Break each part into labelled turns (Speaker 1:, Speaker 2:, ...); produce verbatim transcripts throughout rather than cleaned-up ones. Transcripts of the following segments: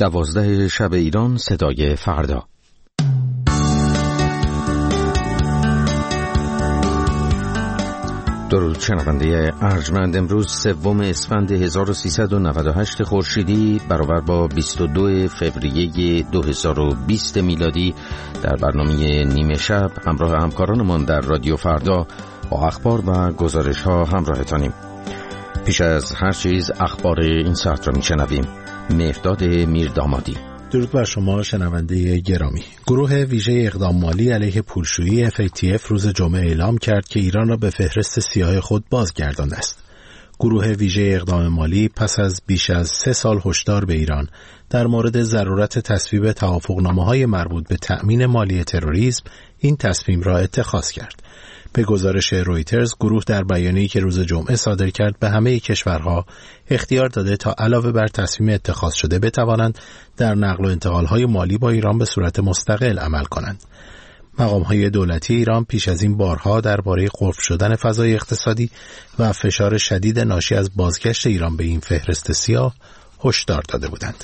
Speaker 1: دوازده شب ایران، صدای فردا. درود شنونده ارجمند. امروز سوم اسفند هزار و سیصد و نود و هشت خورشیدی برابر با بیست و دو فوریه دو هزار و بیست میلادی در برنامه نیمه شب همراه همکارانمان در رادیو فردا با اخبار و گزارش ها همراهتانیم. پیش از هر چیز اخبار این ساعت را میشنویم. مهرداد میردامادی.
Speaker 2: درود بر شما شنونده گرامی. گروه ویژه اقدام مالی علیه پولشویی اف ای تی اف روز جمعه اعلام کرد که ایران را به فهرست سیاه خود بازگردانده است. گروه ویژه اقدام مالی پس از بیش از سه سال هشدار به ایران در مورد ضرورت تصویب توافقنامه‌های مربوط به تأمین مالی تروریسم این تصمیم را اتخاذ کرد. به گزارش رویترز، گروه در بیانیه‌ای که روز جمعه صادر کرد به همه کشورها اختیار داده تا علاوه بر تصمیم اتخاذ شده بتوانند در نقل و انتقال‌های مالی با ایران به صورت مستقل عمل کنند. مقام‌های دولتی ایران پیش از این بارها درباره قفل شدن فضای اقتصادی و فشار شدید ناشی از بازگشت ایران به این فهرست سیاه هشدار داده بودند.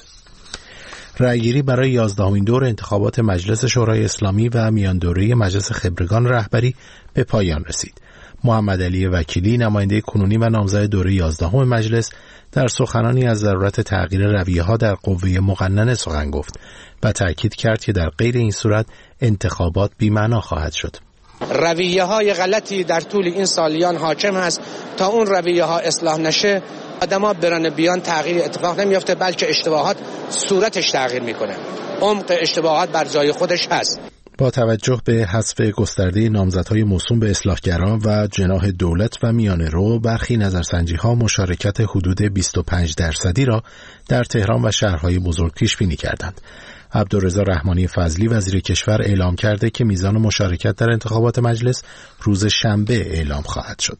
Speaker 2: رأیگیری برای یازدهمین دور انتخابات مجلس شورای اسلامی و میان دوره مجلس خبرگان رهبری به پایان رسید. محمد علی وکیلی، نماینده کنونی و نامزد دوره یازدهم مجلس، در سخنانی از ضرورت تغییر رویه‌ها در قوه مقننه سخن گفت و تأکید کرد که در غیر این صورت انتخابات بی‌معنا خواهد شد.
Speaker 3: رویه‌های غلطی در طول این سالیان حاکم است. تا اون رویه‌ها اصلاح نشه آدم‌ها برن بیان تغییر اتفاق نمیفته، بلکه اشتباهات صورتش تغییر میکنه. عمق اشتباهات بر جای خودش هست.
Speaker 2: با توجه به حذف گسترده نامزدهای موسوم به اصلاحگران و جناح دولت و میانه رو، برخی نظرسنجی‌ها مشارکت حدود بیست و پنج درصدی را در تهران و شهرهای بزرگ پیش بینی کردند. عبدالرضا رحمانی فضلی وزیر کشور اعلام کرده که میزان مشارکت در انتخابات مجلس روز شنبه اعلام خواهد شد.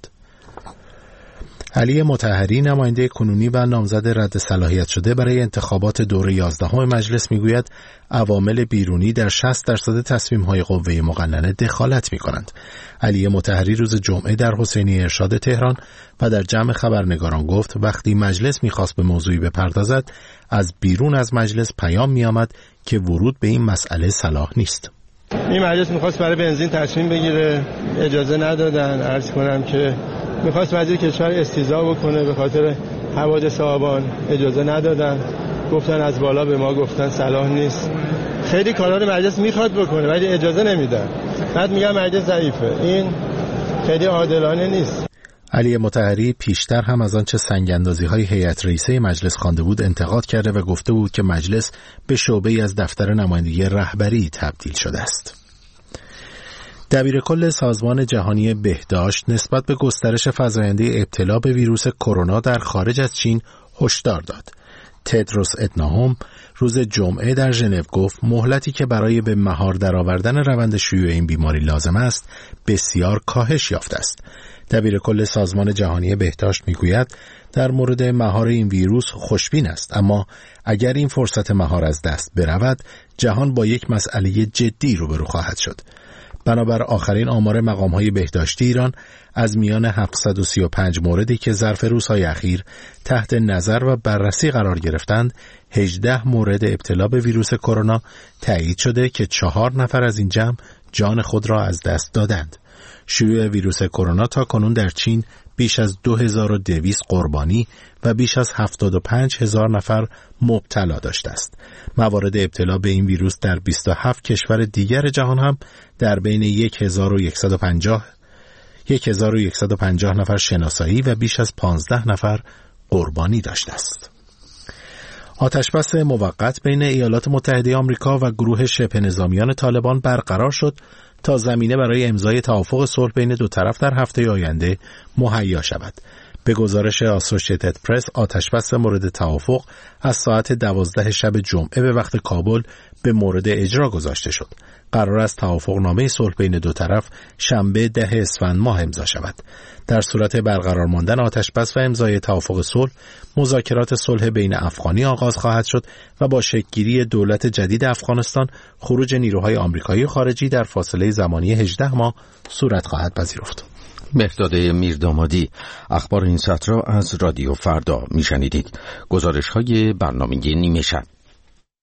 Speaker 2: علی مطهری، نماینده کنونی و نامزد رد صلاحیت شده برای انتخابات دور یازدهم مجلس، میگوید عوامل بیرونی در شصت درصد تصمیم‌های قوه مقننه دخالت می‌کنند. علی مطهری روز جمعه در حسینی ارشاد تهران و در جمع خبرنگاران گفت وقتی مجلس می‌خواست به موضوعی بپردازد، از بیرون از مجلس پیام می‌آمد که ورود به این مسئله صلاح نیست.
Speaker 4: این مجلس می‌خواست برای بنزین تصمیم بگیره، اجازه ندادن. عرض کنم که میخواست وزیر کشور استیضاح بکنه، به خاطر حوادث آبان اجازه ندادن، گفتن از بالا به ما گفتن صلاح نیست. خیلی کارا رو مجلس میخواد بکنه ولی اجازه نمیدن. بعد میگن مجلس ضعیفه. این خیلی عادلانه نیست.
Speaker 2: علی مطهری پیشتر هم از آنچه سنگ‌اندازی‌های هیئت رئیسه مجلس خوانده بود انتقاد کرده و گفته بود که مجلس به شعبه‌ای از دفتر نمایندگی رهبری تبدیل شده است. دبیرکل سازمان جهانی بهداشت نسبت به گسترش فزاینده ابتلا به ویروس کرونا در خارج از چین هشدار داد. تدروس ادناهم روز جمعه در ژنو گفت مهلتی که برای به مهار درآوردن روند شیوع این بیماری لازم است بسیار کاهش یافته است. دبیرکل سازمان جهانی بهداشت میگوید در مورد مهار این ویروس خوشبین است، اما اگر این فرصت مهار از دست برود جهان با یک مسئله جدی روبرو خواهد شد. بنابر آخرین آمار مقام‌های بهداشتی ایران، از میان هفتصد و سی و پنج موردی که ظرف روزهای اخیر تحت نظر و بررسی قرار گرفتند، هجده مورد ابتلا به ویروس کرونا تایید شده که چهار نفر از این جمع جان خود را از دست دادند. شیوع ویروس کرونا تا کنون در چین بیش از دو هزار و دویست قربانی و بیش از هفتاد و پنج هزار نفر مبتلا داشته است. موارد ابتلا به این ویروس در بیست و هفت کشور دیگر جهان هم در بین هزار و صد و پنجاه نفر شناسایی و بیش از پانزده نفر قربانی داشته است. آتشبس موقت بین ایالات متحده آمریکا و گروه شبه نظامیان طالبان برقرار شد تا زمینه برای امضای توافق صلح بین دو طرف در هفته آینده مهیا شود. به گزارش آسوشیتد پرس، آتشبس مورد توافق از ساعت دوازده شب جمعه به وقت کابل به مورد اجرا گذاشته شد. قرار است توافقنامه صلح بین دو طرف شنبه ده اسفند ماه امضا شود. در صورت برقرار ماندن آتشبس و امضای توافق صلح، مذاکرات صلح بین افغانی آغاز خواهد شد و با شکل‌گیری دولت جدید افغانستان خروج نیروهای آمریکایی خارجی در فاصله زمانی هجده ماه صورت خواهد پذیرفت.
Speaker 1: مهرداد میردامادی. اخبار این ساعت را از رادیو فردا میشنیدید. گزارش های برنامه نیمه شب.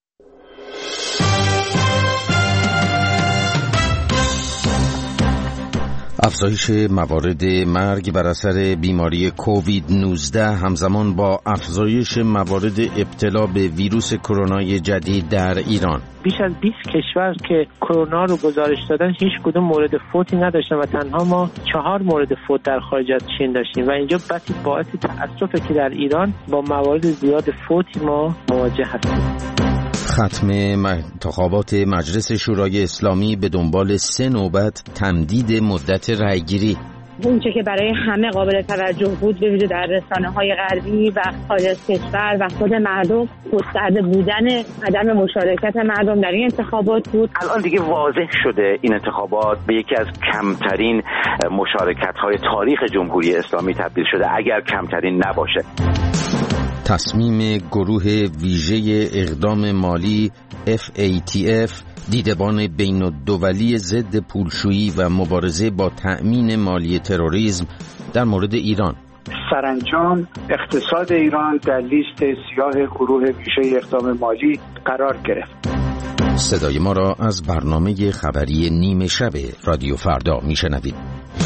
Speaker 1: افزایش موارد مرگ بر اثر بیماری کووید نوزده همزمان با افزایش موارد ابتلا به ویروس کرونای جدید در ایران.
Speaker 5: بیش از بیست کشور که کرونا رو گزارش دادن هیچ کدوم مورد فوتی نداشتن و تنها ما چهار مورد فوت در خارج از چین داشتیم و اینجا بسی باعث تأسفه که در ایران با موارد زیاد فوتی ما مواجه هستیم.
Speaker 1: ختم انتخابات مجلس شورای اسلامی به دنبال سه نوبت تمدید مدت رأیگیری.
Speaker 6: اونچه که برای همه قابل توجه بود به ویژه در رسانه‌های غربی و خارج از کشور و خود مردم گسترده بودن عدم مشارکت مردم در این انتخابات بود.
Speaker 7: الان دیگه واضح شده این انتخابات به یکی از کمترین مشارکت‌های تاریخ جمهوری اسلامی تبدیل شده، اگر کمترین نباشه.
Speaker 1: تصمیم گروه ویژه اقدام مالی اف ای تی اف دیدبان بین الدولی ضد پولشویی و مبارزه با تأمین مالی تروریسم در مورد ایران.
Speaker 8: سرانجام اقتصاد ایران در لیست سیاه گروه ویژه اقدام مالی قرار گرفت.
Speaker 1: صدای ما را از برنامه خبری نیمه شب رادیو فردا میشنوید.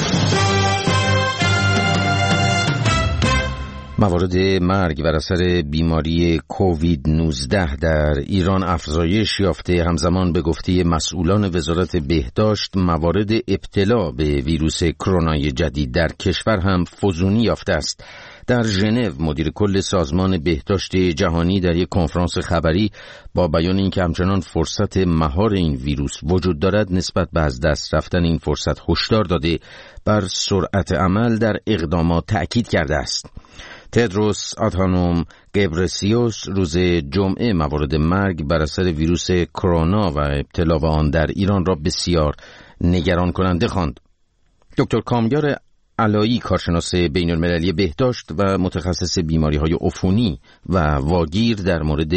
Speaker 1: موارد مرگ بر اثر بیماری کووید نوزده در ایران افزایش یافته. همزمان به گفته مسئولان وزارت بهداشت موارد ابتلا به ویروس کرونای جدید در کشور هم فزونی یافته است. در ژنو مدیر کل سازمان بهداشت جهانی در یک کنفرانس خبری با بیان اینکه همچنان فرصت مهار این ویروس وجود دارد نسبت به از دست رفتن این فرصت هشدار داده بر سرعت عمل در اقدامات تأکید کرده است. تدروس آدهانوم گبرسیوس روز جمعه موارد مرگ بر اثر ویروس کرونا و ابتلا به آن در ایران را بسیار نگران کننده خواند. دکتر کامیار علایی کارشناس بین المللی بهداشت و متخصص بیماری‌های عفونی و واگیر در مورد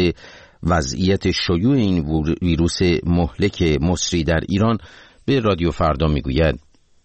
Speaker 1: وضعیت شیوع این ویروس مهلک مصری در ایران به رادیو فردا میگوید: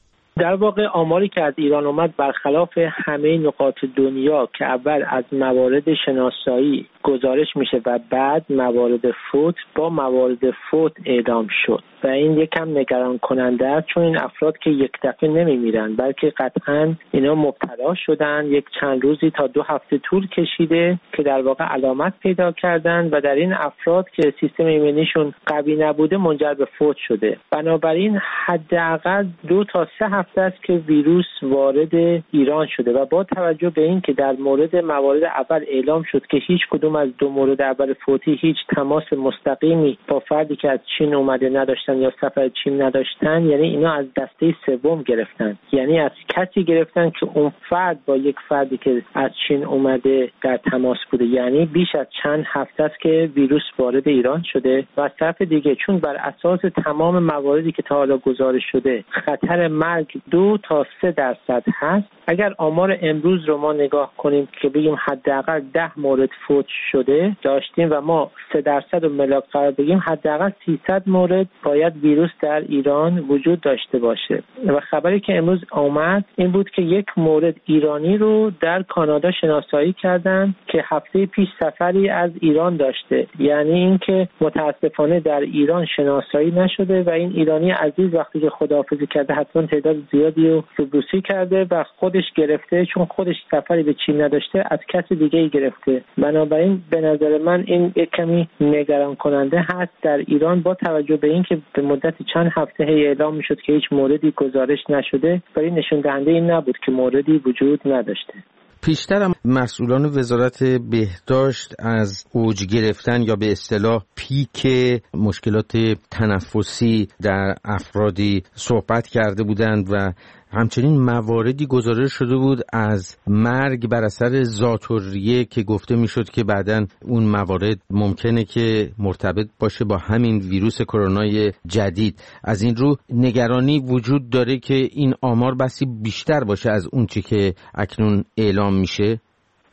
Speaker 5: در واقع آماری که از ایران اومد برخلاف همه نقاط دنیا که اول از موارد شناسایی گزارش میشه و بعد موارد فوت با موارد فوت اعلام شد و این یکم نگران کننده است، چون این افراد که یک دفعه نمیمیرن بلکه قطعاً اینا مبتلا شدن، یک چند روزی تا دو هفته طول کشیده که در واقع علامت پیدا کردن و در این افراد که سیستم ایمنیشون قوی نبوده منجر به فوت شده. بنابراین حداقل دو تا سه هفته است که ویروس وارد ایران شده و با توجه به این که در مورد موارد اول اعلام شد که هیچ کدوم از دو مورد اول فوتی هیچ تماس مستقیمی با فردی که از چین اومده نداشتن یا سفر چین نداشتن، یعنی اینا از دسته سوم گرفتن، یعنی از کسی گرفتن که اون فرد با یک فردی که از چین اومده در تماس بوده، یعنی بیش از چند هفته است که ویروس وارد ایران شده. و از طرف دیگه چون بر اساس تمام مواردی که تا حالا گزارش شده خطر مرگ دو تا سه درصد هست، اگر آمار امروز رو ما نگاه کنیم که بگیم حداقل ده مورد فوت شده داشتیم و ما سه درصد رو ملاک قرار بگیم، حداقل سیصد مورد باید ویروس در ایران وجود داشته باشه. و خبری که امروز آمد این بود که یک مورد ایرانی رو در کانادا شناسایی کردن که هفته پیش سفری از ایران داشته، یعنی اینکه متاسفانه در ایران شناسایی نشده و این ایرانی عزیز وقتی که خداحافظی کرده حتما تعداد زیادی رو روبروسی کرده و خودش گرفته، چون خودش سفری به چین نداشته از کسی دیگه ای گرفته. بنابراین به نظر من این یک کمی نگران کننده هست در ایران با توجه به اینکه به مدت چند هفته هی اعلام میشد که هیچ موردی گزارش نشده، ولی نشون دهنده این نبود که موردی وجود نداشته.
Speaker 1: پیشتر هم مسئولان وزارت بهداشت از اوج گرفتن یا به اصطلاح پیک مشکلات تنفسی در افرادی صحبت کرده بودند و همچنین مواردی گزارش شده بود از مرگ بر اثر ذات‌الریه که گفته میشد که بعداً اون موارد ممکنه که مرتبط باشه با همین ویروس کرونای جدید. از این رو نگرانی وجود داره که این آمار بسی بیشتر باشه از اون چی که اکنون اعلام میشه.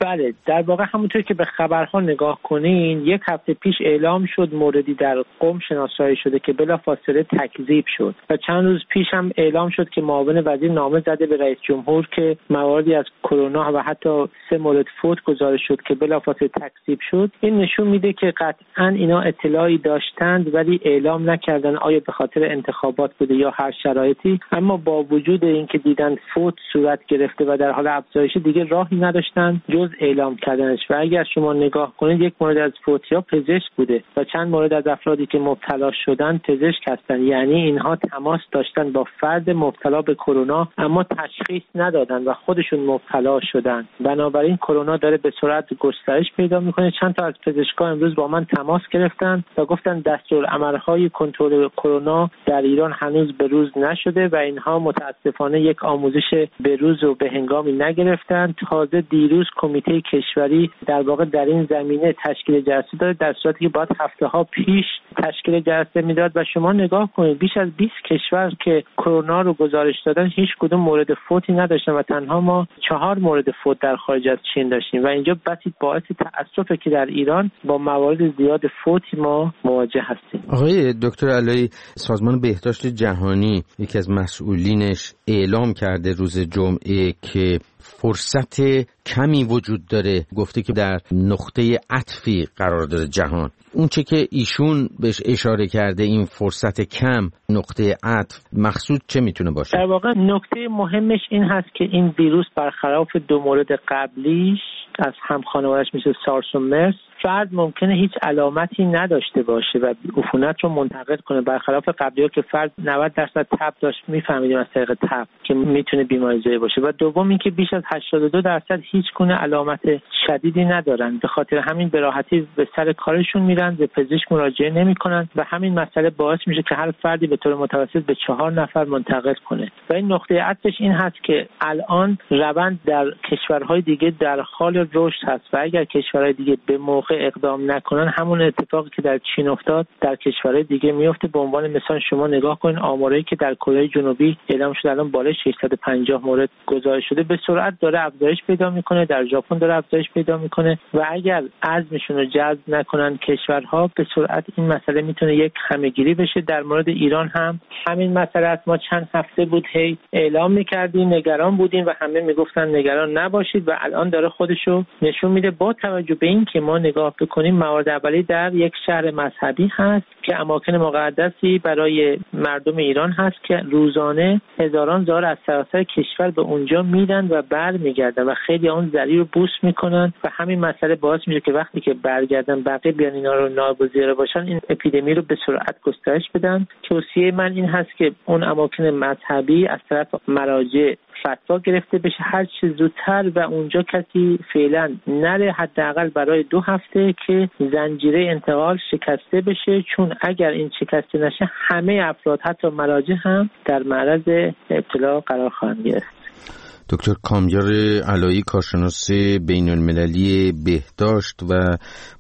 Speaker 5: بله، در واقع همونطور که به خبرها نگاه کنین، یک هفته پیش اعلام شد موردی در قم شناسایی شده که بلافاصله تکذیب شد و چند روز پیش هم اعلام شد که معاون وزیر نامه زده به رئیس جمهور که مواردی از کرونا و حتی سه مورد فوت گزارش شد که بلافاصله تکذیب شد. این نشون میده که قطعاً اینا اطلاعی داشتند ولی اعلام نکردن، آیا به خاطر انتخابات بوده یا هر شرایطی، اما با وجود اینکه دیدن فوت صورت گرفته و در حال افزایش دیگه راهی نداشتن جز اعلام کردنش. و اگر شما نگاه کنید یک مورد از فوتیا پزشک بوده و چند مورد از افرادی که مبتلا شدن پزشک هستن، یعنی اینها تماس داشتن با فرد مبتلا به کرونا اما تشخیص ندادن و خودشون مبتلا شدن. بنابراین کرونا داره به سرعت گسترش پیدا میکنه. چند تا از پزشکان امروز با من تماس گرفتن و گفتن دستورالعمل‌های کنترل کرونا در ایران هنوز به روز نشده و اینها متاسفانه یک آموزش به روز و به هنگامی نگرفتن. تازه دیروز کمیته کشوری در واقع در این زمینه تشکیل جلسه داره، در صورتی که باید هفته ها پیش تشکیل جلسه میداد. و شما نگاه کنید بیش از بیست کشور که کرونا رو گزارش دادن هیچ کدوم مورد فوتی نداشتن و تنها ما چهار مورد فوت در خارج از چین داشتیم و اینجا بسی باعث تأسفه که در ایران با موارد زیاد فوتی ما مواجه هستیم.
Speaker 1: آقای دکتر علایی، سازمان بهداشت جهانی یکی از مسئولینش اعلام کرده روز جمعه که فرصت کمی وجود داره، گفته که در نقطه عطفی قرار داره جهان. اون چه که ایشون بهش اشاره کرده این فرصت کم، نقطه عطف، مقصود چه میتونه باشه؟
Speaker 5: در واقع نکته مهمش این هست که این ویروس برخلاف دو مورد قبلیش از هم خانواده‌اش مثل سارس و مرس، فرد ممکنه هیچ علامتی نداشته باشه و عفونت رو منتقل کنه، برخلاف قبلی‌ها که فرد نود درصد تب داشت، میفهمیدیم از طریق تب که میتونه بیماری زایی باشه. و دوم اینکه بیش از هشتاد و دو درصد هیچ گونه علامت شدیدی ندارن، به خاطر همین به راحتی به سر کارشون میرن، به پزشک مراجعه نمیکنن و همین مسئله باعث میشه که هر فردی به طور متوسط به چهار نفر منتقل کنه. و این نقطه عطفش این هست که الان روند در کشورهای دیگه در حال رشد هست و اگر کشورهای دیگه به موقع اقدام نکنن همون اتفاقی که در چین افتاد در کشورهای دیگه میفته. به عنوان مثال شما نگاه کنین آماری که در کره جنوبی اعلام شده الان بالای ششصد و پنجاه مورد گزارش شده به سرعت داره افزایش پیدا میکنه، در ژاپن داره افزایش پیدا میکنه و اگر عزمشون رو جذب نکنن کشورها به سرعت این مسئله میتونه یک همهگیری بشه. در مورد ایران هم همین مسئله است. ما چند هفته بود هی اعلام میکردیم، نگران بودیم و همه میگفتن نگران نباشید و الان داره خودشو نشون میده. با توجه به این که ما نگاه بکنیم موارد اولی در یک شهر مذهبی هست که اماکن مقدسی برای مردم ایران هست که روزانه هزاران زار از سراسر کشور به اونجا میدن و برمیگردن و خیلی اون ذریع رو بوس میکنن و همین مسئله باعث میشه که وقتی که برگردن بقیه بیان اینا رو ناگزیر باشن، این اپیدمی رو به سرعت گسترش بدن. توصیه من این هست که اون اماکن مذهبی از طرف مراجع فتوا گرفته بشه هر چه زودتر و اونجا کسی فعلا نره، حداقل برای دو هفته که زنجیره انتقال شکسته بشه، چون اگر این شکسته نشه همه افراد حتی مراجع هم در معرض ابتلا قرار خواهند گرفت.
Speaker 1: دکتر کامیار علایی، کارشناس بین المللی بهداشت و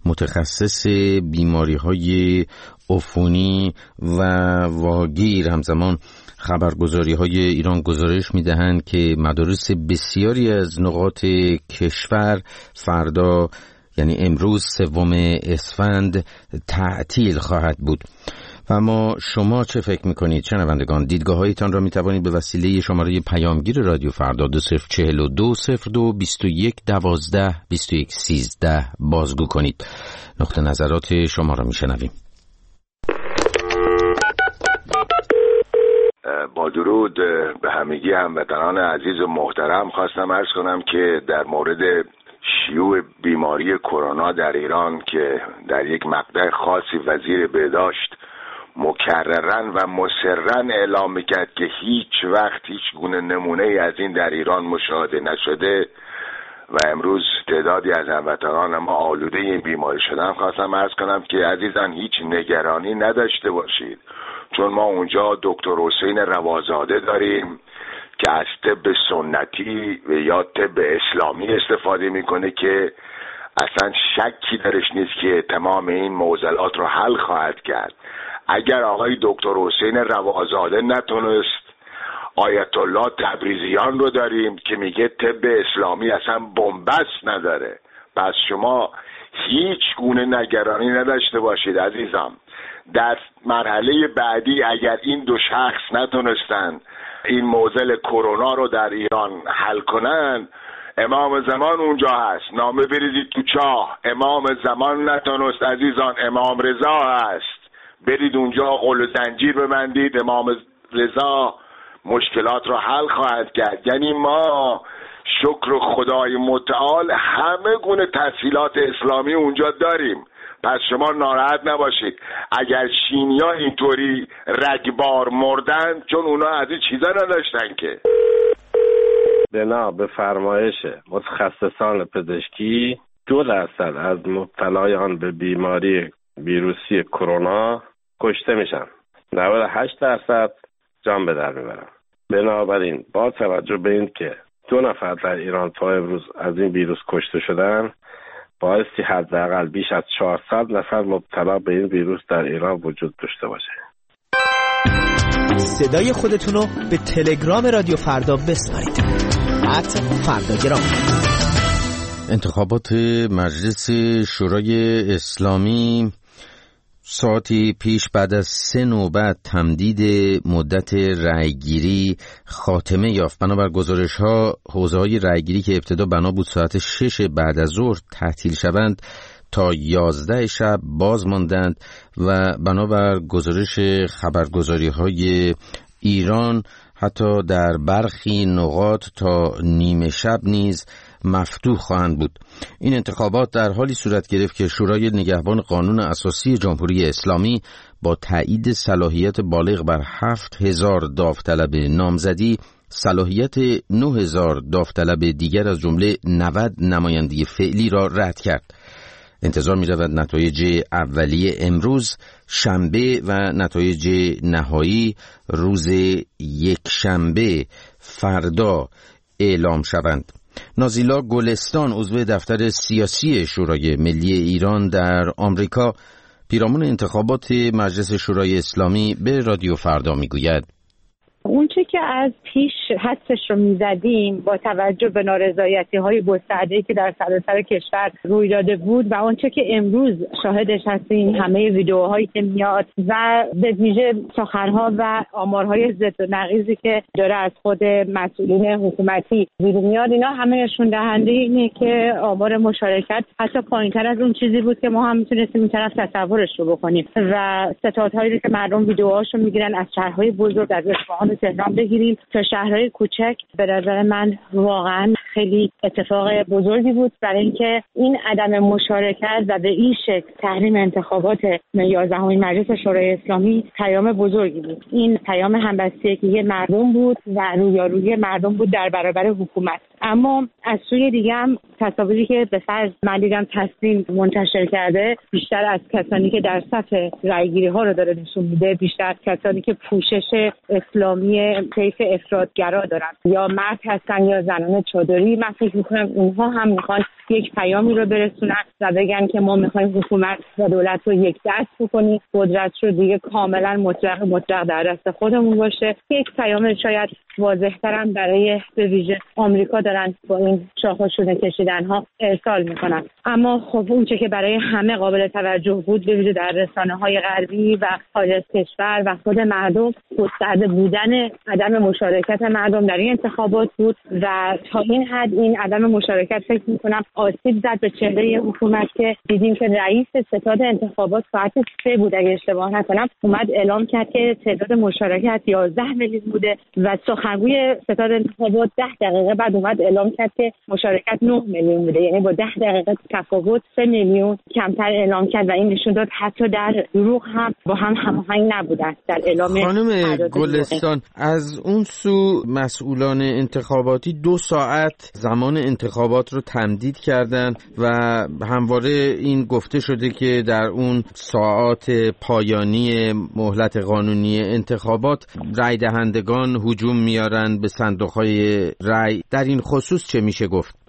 Speaker 1: متخصص بیماری‌های عفونی و واگیر، همزمان خبرگزاری‌های ایران گزارش می‌دهند که مدارس بسیاری از نقاط کشور فردا یعنی امروز سوم اسفند تعطیل خواهد بود. و ما شما چه فکر میکنید شنوندگان؟ دیدگاه‌هایتان را میتوانید به وسیله شماره پیامگیر رادیو فردا دو صفر چهل و دو صفر دو بیست و یک دوازده بیست و یک سیزده بازگو کنید. نقطه نظرات شما را میشنویم.
Speaker 9: با درود به همگی هموطنان عزیز و محترم، خواستم عرض کنم که در مورد شیوع بیماری کرونا در ایران که در یک مقطع خاصی وزیر بهداشت مکررن و مصررن اعلام میکرد که هیچ وقت هیچ گونه نمونه از این در ایران مشاهده نشده و امروز تعدادی از هموطنان ما آلوده این بیماری شدن، خواستم عرض کنم که عزیزان هیچ نگرانی نداشته باشید، چون ما اونجا دکتر حسین روازاده داریم که از طب سنتی یا طب اسلامی استفاده میکنه که اصلا شکی درش نیست که تمام این معضلات رو حل خواهد کرد. اگر آقای دکتر حسین روازاده نتونست آیت الله تبریزیان رو داریم که میگه طب اسلامی اصلا بن‌بست نداره. پس شما هیچ گونه نگرانی نداشته باشید عزیزم. در مرحله بعدی اگر این دو شخص نتونستن این معضل کرونا رو در ایران حل کنن، امام زمان اونجا هست، نامه بریزید تو چاه. امام زمان نتونست عزیزان، امام رضا هست، برید اونجا قل زنجیر ببندید، امام رضا مشکلات رو حل خواهد کرد. یعنی ما شکر خدای متعال همه گونه تسهیلات اسلامی اونجا داریم. پس شما ناراحت نباشید اگر شیمیا اینطوری رگبار مردن، چون اونا از این چیزا نداشتن که.
Speaker 10: بنا به فرمایش متخصصان پزشکی دو درصد از مبتلایان به بیماری ویروسی کرونا کشته میشن، نود و هشت درصد جان به در میبرن. بنابراین با توجه به این که دو نفر در ایران تا امروز از این ویروس کشته شدن، بایستی حداقل بیش از چهارصد نفر مبتلا به این ویروس در ایران وجود داشته باشه.
Speaker 11: صدای خودتونو به تلگرام رادیو فردا بسپارید. ات فرداگرام.
Speaker 1: انتخابات مجلس شورای اسلامی ساعتی پیش بعد از سه نوبت تمدید مدت رأیگیری خاتمه یافت. بنابر گزارش‌ها حوزه‌های رأیگیری که ابتدا بنا بود ساعت شش بعد از ظهر تعطیل شوند تا یازده شب باز ماندند و بنابر گزارش خبرگزاری‌های ایران حتی در برخی نقاط تا نیمه شب نیز مفتوح خواهند بود. این انتخابات در حالی صورت گرفت که شورای نگهبان قانون اساسی جمهوری اسلامی با تایید صلاحیت بالغ بر هفت هزار داوطلب نامزدی صلاحیت نه هزار داوطلب دیگر از جمله نود نمایندگی فعلی را رد کرد. انتظار می رود نتایج اولیه امروز شنبه و نتایج نهایی روز یک شنبه فردا اعلام شوند. نازیلا گلستان عضو دفتر سیاسی شورای ملی ایران در آمریکا پیرامون انتخابات مجلس شورای اسلامی به رادیو فردا می گوید
Speaker 6: اون چه که از پیش حدسش رو میزدیم با توجه به نارضایتی های گسترده‌ای که در سراسر کشور روی داده بود و اون چه که امروز شاهدش هستیم، همه ویدیوهایی که میاد و به ویژه سخنها و آمارهای ضد و نقیضی که داره از خود مسئولین حکومتی بیرون میاد، اینا همه نشون دهنده اینه که آمار مشارکت حتی پایین‌تر از اون چیزی بود که ما هم میتونستیم این طرف تصورش رو بکنیم و ستادهایی که مردم ویدیوهاشو میگیرن از شهرهای بزرگ از اصفهان تهران بگیریم تا شهرهای کوچک، به نظر من واقعا خیلی اتفاق بزرگی بود برای اینکه این عدم مشارکت و به این شکل تحریم انتخابات یازدهمین مجلس شورای اسلامی پیام بزرگی بود. این پیام همبستگی مردم بود و رویارویی مردم بود در برابر حکومت. اما از سوی دیگه هم تصاویری که به فرض من دیدم تصمیم منتشر کرده بیشتر از کسانی که در صف رأیگیری ها رو داره نشون میده، بیشتر از کسانی که پوشش اسلامی طیف افراطگرا دارن یا مرد هستن یا زنان چادری. من فکر میکنم اونها هم میخوان یک پیامی رو برسونن و بگن که ما میخوایم حکومت و دولت رو یک دست بکنیم، قدرت رو دیگه کاملا مطلق مطلق در دست خودمون باشه. یک پیام شاید واضح‌تر هم برای به ویژه آمریکا دارن با این شاخه‌شونه کشیدن ها ارسال میکنن. اما خب اون چه که برای همه قابل توجه بود به ویژه در رسانه‌های غربی و خارج از کشور و خود مردم، گسترده بودن عدم مشارکت مردم در این انتخابات بود و تا این حد این عدم مشارکت فکر میکنم آسیب زد به چهره حکومت که دیدیم که رئیس ستاد انتخابات ساعت سه بود اگه اشتباه نکنم اومد اعلام کرد که تعداد مشارکت یازده میلیون بوده و سخنگوی ستاد انتخابات ده دقیقه بعد اومد اعلام کرد که مشارکت نه میلیون بوده، یعنی با ده دقیقه تفاوت سه میلیون کمتر اعلام کرد و این نشون داد حتی در دروغ هم با هم هماهنگ نبودن در اعلام.
Speaker 1: خانم گلستان، از اون سو مسئولان انتخاباتی دو ساعت زمان انتخابات رو تمدید کردن و همواره این گفته شده که در اون ساعات پایانی مهلت قانونی انتخابات رای دهندگان هجوم میارن به صندوق‌های رای. در این خصوص چه میشه گفت؟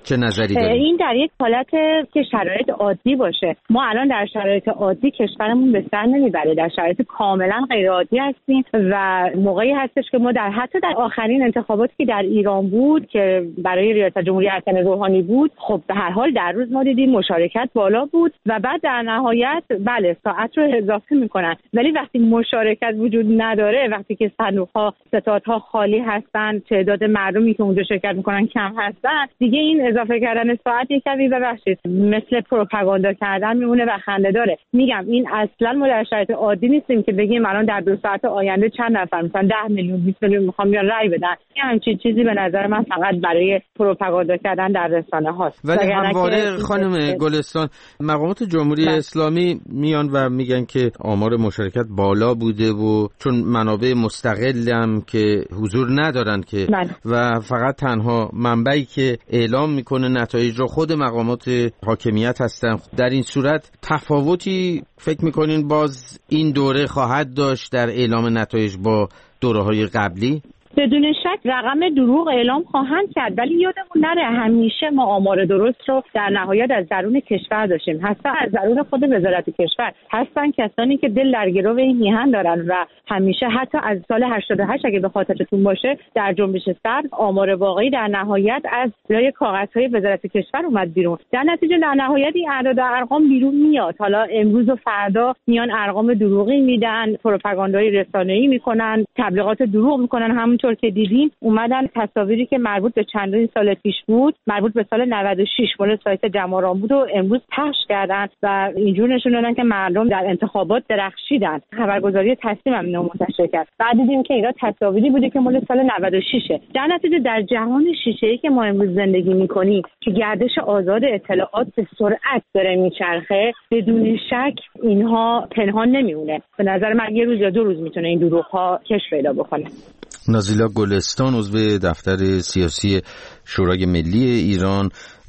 Speaker 1: چه نظری دارید؟
Speaker 6: این در یک حالت که شرایط عادی باشه. ما الان در شرایط عادی کشورمون به سر نمیبره، در شرایط کاملا غیر عادی هستیم و موقعی هستش که ما در حتی در آخرین انتخاباتی که در ایران بود که برای ریاست جمهوری حسن روحانی بود، خب به هر حال در روز ما دیدیم مشارکت بالا بود و بعد در نهایت بله ساعت رو اضافه میکنن، ولی وقتی مشارکت وجود نداره، وقتی که صندوق‌ها ستادها خالی هستن، تعداد مردمی که اونجا شرکت میکنن کم هستن، دیگه این اضافه کردن ساعت یک کمی ببخشید مثل پروپاگاندا کردن میمونه و خنده داره. میگم این اصلا ما در شرایط عادی نیستیم که بگیم الان در دو ساعت آینده چند نفر مثلا ده میلیون بیست میلیون میخوام بیان رای بدن. این همچین چیزی به نظر من فقط برای پروپاگاندا کردن در رسانه هاست.
Speaker 1: ولی همواره خانم گلستان مقامات جمهوری بله. اسلامی میان و میگن که آمار مشارکت بالا بوده و چون منابع مستقل هم که حضور ندارن که بله. و فقط تنها منبعی که اعلام میکنه نتایج رو خود مقامات حاکمیت هستن. در این صورت تفاوتی فکر میکنین باز این دوره خواهد داشت در اعلام نتایج با دوره‌های قبلی؟
Speaker 6: بدون شک رقم دروغ اعلام خواهند کرد، ولی یادمون نره همیشه ما آمار درست رو در نهایت از درون کشور داشتیم، حتی از درون خود وزارت کشور. هستن کسانی که دل در گرو این میهن دارن و همیشه حتی از سال هشتاد و هشت اگه به خاطرتون باشه در جنبش سرد آمار واقعی در نهایت از لای کاغذهای وزارت کشور اومد بیرون. در نتیجه در نهایت این اعداد و ارقام بیرون میاد. حالا امروز و فردا میان ارقام دروغی میدن، پروپاگاندای رسانه‌ای میکنن، تبلیغات دروغ میکنن. همون طور که دیدیم اومدن تصاویری که مربوط به چندین سال پیش بود، مربوط به سال نود و شش مال سایت جماران بود و امروز پخش کردن و اینجور نشون دادن که مردم در انتخابات درخشیدن. خبرگزاری تصمیم هم اینو منتشر کرد. بعد دیدیم که اینا تصاویری بوده که مال سال نود و شش. در نتیجه در جهان شیشه‌ای که ما امروز زندگی می‌کنیم که گردش آزاد اطلاعات به سرعت داره میچرخه، بدون شک اینها پنهان نمیمونه. به نظر من یه روز یا دو روز میتونه این دروغ‌ها کش پیدا بکنه.
Speaker 1: نازیلا گلستان عضو دفتر سیاسی شورای ملی ایران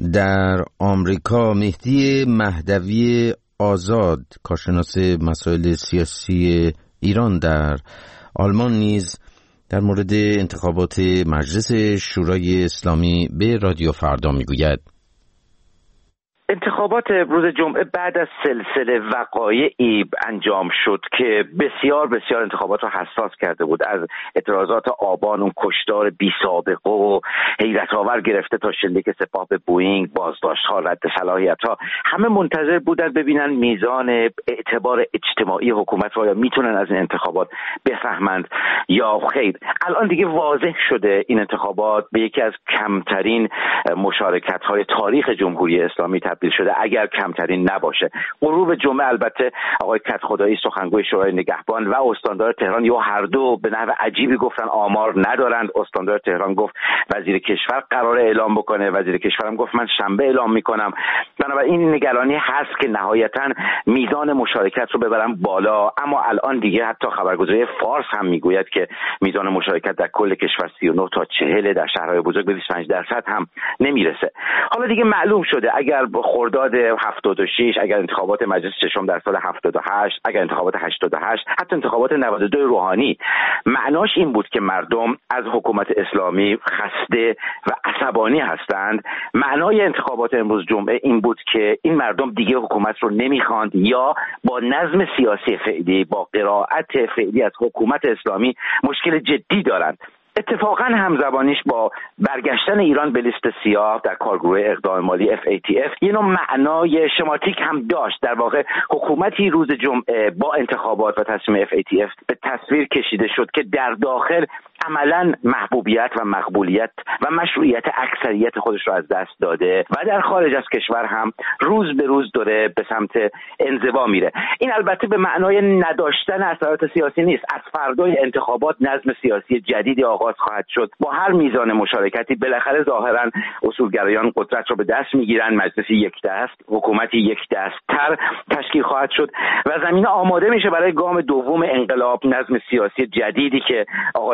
Speaker 1: در آمریکا، مهدی مهدوی آزاد کارشناس مسائل سیاسی ایران در آلمان نیز در مورد انتخابات مجلس شورای اسلامی به رادیو فردا میگوید.
Speaker 7: انتخابات روز جمعه بعد از سلسله وقایعی انجام شد که بسیار بسیار انتخابات رو حساس کرده بود، از اعتراضات آبان، اون کشتار بی سابقه و حیرت آور گرفته تا شلیک سپاه به بوئینگ، بازداشت‌ها، رد صلاحیت‌ها. همه منتظر بودن ببینن میزان اعتبار اجتماعی حکومت رو یا میتونن از این انتخابات بفهمند یا خیر. الان دیگه واضح شده این انتخابات به یکی از کمترین مشارکت‌های تاریخ جمهوری اسلامی تبدیل شده، اگر کمترین نباشه. غروب جمعه البته آقای کدخدایی سخنگوی شورای نگهبان و استاندار تهران یا هر دو به نحو عجیبی گفتن آمار ندارند. استاندار تهران گفت وزیر کشور قرار اعلام بکنه، وزیر کشور هم گفت من شنبه اعلام میکنم. بنابراین این نگرانی هست که نهایتا میزان مشارکت رو ببرن بالا، اما الان دیگه حتی خبرگزاری فارس هم میگوید که میزان مشارکت در کل کشور سی و نه تا چهل، در شهرهای بزرگ به بیست و پنج درصد هم نمیرسه. حالا دیگه معلوم شده اگر خرداد هفتاد و شش، اگر انتخابات مجلس ششم در سال هفتاد و هشت، اگر انتخابات هشتاد و هشت، حتی انتخابات نود و دو روحانی معناش این بود که مردم از حکومت اسلامی خسته و عصبانی هستند، معنای انتخابات امروز جمعه این بود که این مردم دیگه حکومت رو نمیخواند یا با نظم سیاسی فعلی، با قرائت فعلی از حکومت اسلامی مشکل جدی دارند. اتفاقا همزبانیش با برگشتن ایران به لیست سیاه در کارگروه اقدام مالی اف ای تی اف یه نوع معنای شماتیک هم داشت. در واقع حکومتی روز جمعه با انتخابات و تصمیم اف ای تی اف به تصویر کشیده شد که در داخل عملاً محبوبیت و مقبولیت و مشروعیت اکثریت خودش رو از دست داده و در خارج از کشور هم روز به روز داره به سمت انزوا میره. این البته به معنای نداشتن اثرات سیاسی نیست. از فردای انتخابات نظم سیاسی جدیدی آغاز خواهد شد با هر میزان مشارکتی. بالاخره ظاهراً اصولگرایان قدرت رو به دست میگیرن، مجلسی یک دست، حکومتی یک دست تر تشکیل خواهد شد و زمینه آماده میشه برای گام دوم انقلاب، نظم سیاسی جدیدی که آقای خامنه‌ای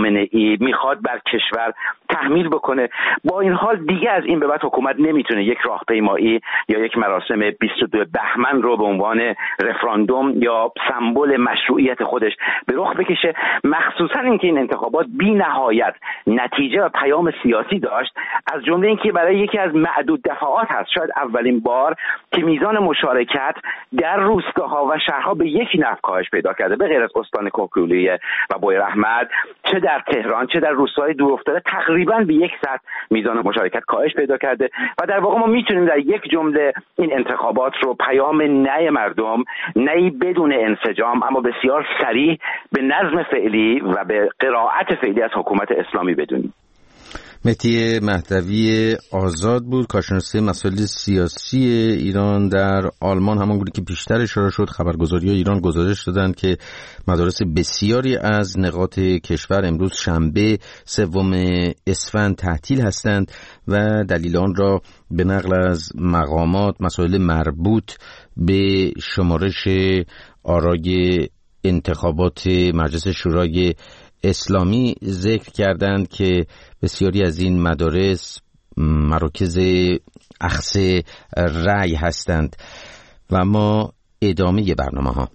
Speaker 7: خامنه ای میخواد بر کشور تحمیل بکنه. با این حال دیگه از این به بعد حکومت نمیتونه یک راهپیمایی یا یک مراسم بیست و دو بهمن رو به عنوان رفراندوم یا سمبل مشروعیت خودش به رخ بکشه، مخصوصا اینکه این انتخابات بی نهایت نتیجه و پیام سیاسی داشت، از جمله اینکه برای یکی از معدود دفعات هست، شاید اولین بار که میزان مشارکت در روستاها و شهرها به یک نحو کاهش پیدا کرده، به غیر از استان کوکولیه و بویراحمد، چه در تهران چه در روستاهای دورافتاده تقریبا به یک سطح میزان مشارکت کاهش پیدا کرده و در واقع ما میتونیم در یک جمله این انتخابات رو پیام نه مردم، نه بدون انسجام اما بسیار صریح به نظم فعلی و به قرائت فعلی از حکومت اسلامی بدونیم.
Speaker 1: مهدی مهدوی آزاد بود، کارشناس مسائل سیاسی ایران در آلمان. همونگونه که بیشتر اشاره شد، خبرگزاری‌های ایران گزارش دادند که مدارس بسیاری از نقاط کشور امروز شنبه سوم اسفند تعطیل هستند و دلیل آن را به نقل از مقامات مسائل مربوط به شمارش آرای انتخابات مجلس شورای اسلامی ذکر کردند که بسیاری از این مدارس مراکز اخذ رأی هستند. و ما ادامه برنامه ها.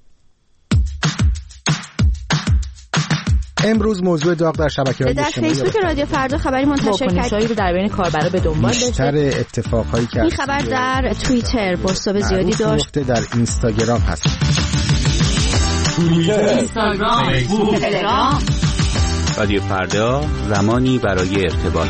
Speaker 2: امروز موضوع داغ در شبکه‌های اجتماعی
Speaker 12: در فیسبوک رادیو فردا خبری منتشر کرد رو در بین کاربرا به دنبال داشته.
Speaker 2: بیشتر اتفاقهایی که
Speaker 12: این خبر در توییتر بازتاب زیادی داشت،
Speaker 2: در اینستاگرام هست.
Speaker 13: توییتر، اینستاگرام، فیسبوک، تلگرام. رادیو فردا، زمانی برای ارتباط.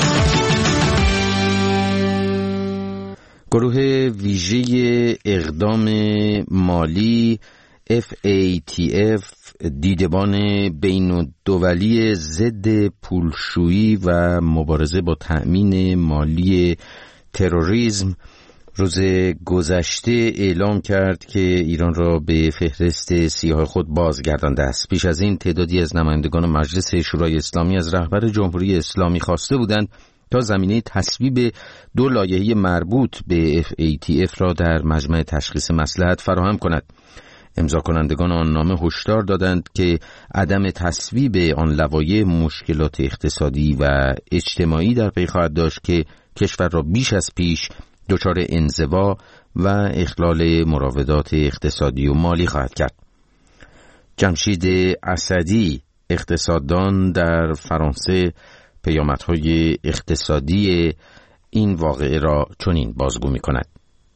Speaker 1: گروه ویژه اقدام مالی اف ای تی اف، دیدبان بین‌الدولی ضد پولشویی و مبارزه با تأمین مالی تروریسم، روز گذشته اعلام کرد که ایران را به فهرست سیاه خود بازگردانده است. پیش از این تعدادی از نمایندگان مجلس شورای اسلامی از رهبر جمهوری اسلامی خواسته بودند تا زمینه تصویب دو لایحه مربوط به اف ای تی اف را در مجمع تشخیص مصلحت فراهم کند. امضا کنندگان آن نامه هشدار دادند که عدم تصویب آن لوایح مشکلات اقتصادی و اجتماعی در پی خواهد داشت که کشور را بیش از پیش دچار انزوا و اخلال مراودات اقتصادی و مالی خواهد کرد. جمشید اسدی، اقتصاددان در فرانسه، پیامدهای اقتصادی این واقعه را چنین بازگو می‌کند.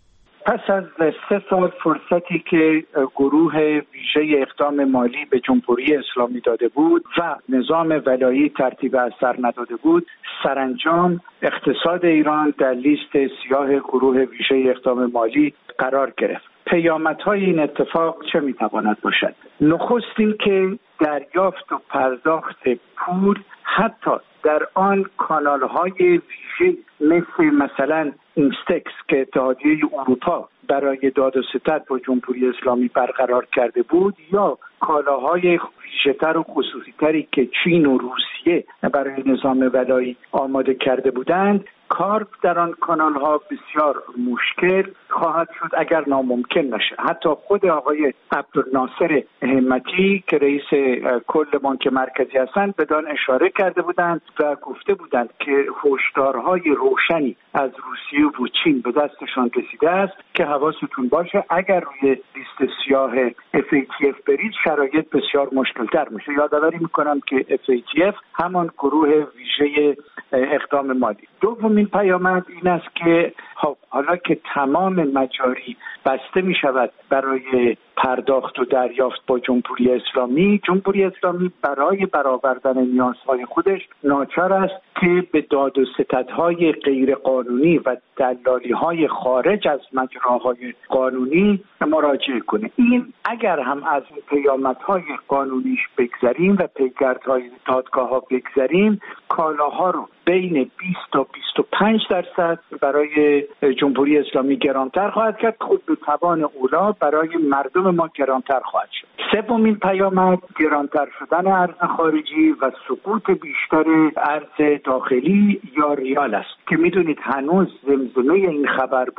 Speaker 8: پس از سه سال فرصتی که گروه ویژه اقدام مالی به جمهوری اسلامی داده بود و نظام ولایی ترتیب اثر نداده بود، سرانجام اقتصاد ایران در لیست سیاه گروه ویژه اقدام مالی قرار گرفت. پیامدهای این اتفاق چه میتواند باشد؟ نخست این که دریافت و پرداخت پول حتی در آن کانال‌های ویژه مثل مثلا اینستکس که اتحادیه اروپا برای داد و ستد با جمهوری اسلامی برقرار کرده بود، یا کالاهای ویژه‌تر و خصوصی‌تری که چین و روسیه برای نظام ولایی آماده کرده بودند، کار در آن کانال‌ها بسیار مشکل خواهد شد اگر ناممکن نشه. حتی خود آقای عبدالناصر همتی که رئیس کل بانک مرکزی هستند بدان اشاره کرده بودند و گفته بودند که هشدارهای روشنی از روسیه و چین به دستشان رسیده است که حواستون باشه اگر روی لیست سیاه اف ای تی اف برید شرایط بسیار مشکل‌تر میشه. یادآوری میکنم که اف ای تی اف همان گروه ویژه اقدام مالی. دومین پیامد این است که حالا که تمام مجاری بسته می شود برای پرداخت و دریافت با جمهوری اسلامی، جمهوری اسلامی برای برآوردن نیازهای خودش ناچار است که به داد و ستدهای غیر قانونی و دلالی‌های خارج از مجراهای قانونی مراجعه کنه. این اگر هم از پیامدهای قانونیش بگذریم و پیگردهای دادگاه ها بگذریم، کالاها رو بین بیست تا بیست و پنج درصد برای جمهوری اسلامی گرانتر خواهد کرد، خود به توان اولا برای مردم ما گرانتر خواهد شد. سومین پیامد گرانتر شدن ارز خارجی و سقوط بیشتر ارز داخلی یا ریال است که میدونید هنوز زمزمه این خبر بود